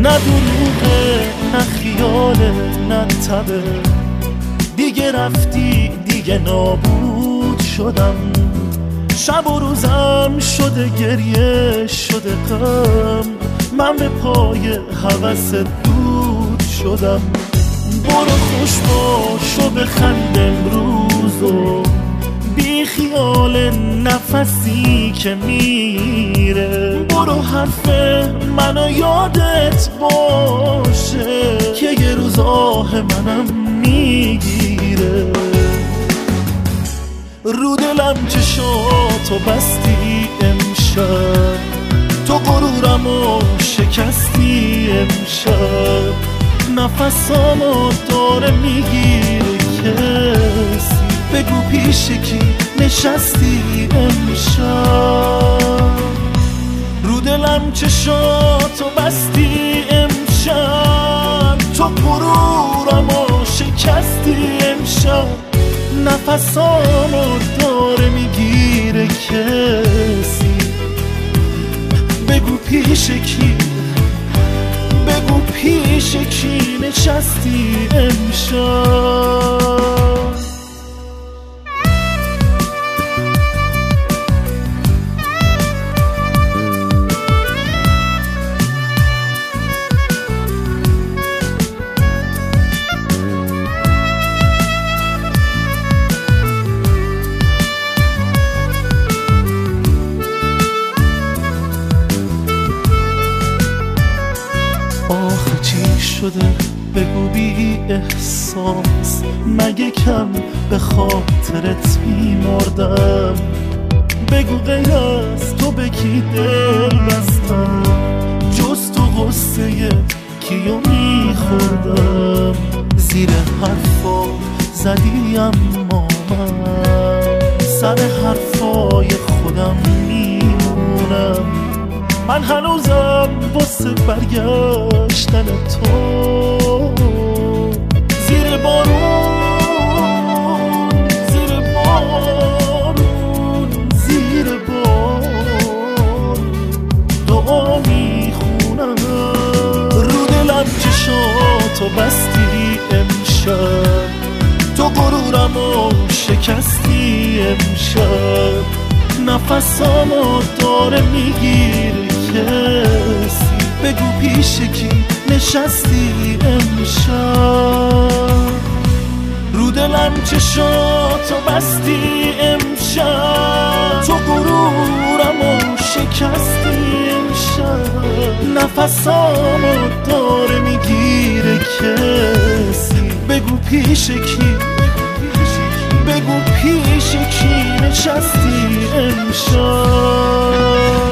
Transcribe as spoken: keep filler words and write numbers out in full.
نه دروغه نه خیاله نه تبه، دیگه رفتی دیگه نابود شدم. شب و روزم شده گریه شده غم، من به پای هوس دود شدم. برو خوش باش و بخند امروز و بی خیال نفسی که میره. برو حرف منو یادت باشه که یه روز آه منم میگیره. رو دلم چشاتو بستی امشب، تو غرورمو شکستی امشب. نفسامو داره میگیره کسی، بگو پیش کی نشستی امشب. رو دلم چشاتو بستی امشب، تو غرورمو شکستی امشب. نفسامو داره میگیره کسی، بگو پیش کی، بگو پیش کی نشستی امشب. آخه چی شده بگو بی احساس، مگه کم به خاطرت میمردم. بگو غیر از تو به کی دل بستم، جز تو غصه کیو میخوردم. زیر حرفا زدی اما من سر حرفای خودم میمونم. من هنوزم واسه برگشتن تو زیر بارون، زیر بارون، زیر بارون دعا میخونم. رو دلم چشاتو بستی امشب، تو غرورمو شکستی امشب. نفسامو داره میگیره کسی، بگو پیش کی نشستی امشب. رو دلم چشاتو بستی امشب، تو غرورمو شکستی امشب. نفسامو داره میگیره کسی، بگو پیش کی، بگو پیش کی نشستی امشب.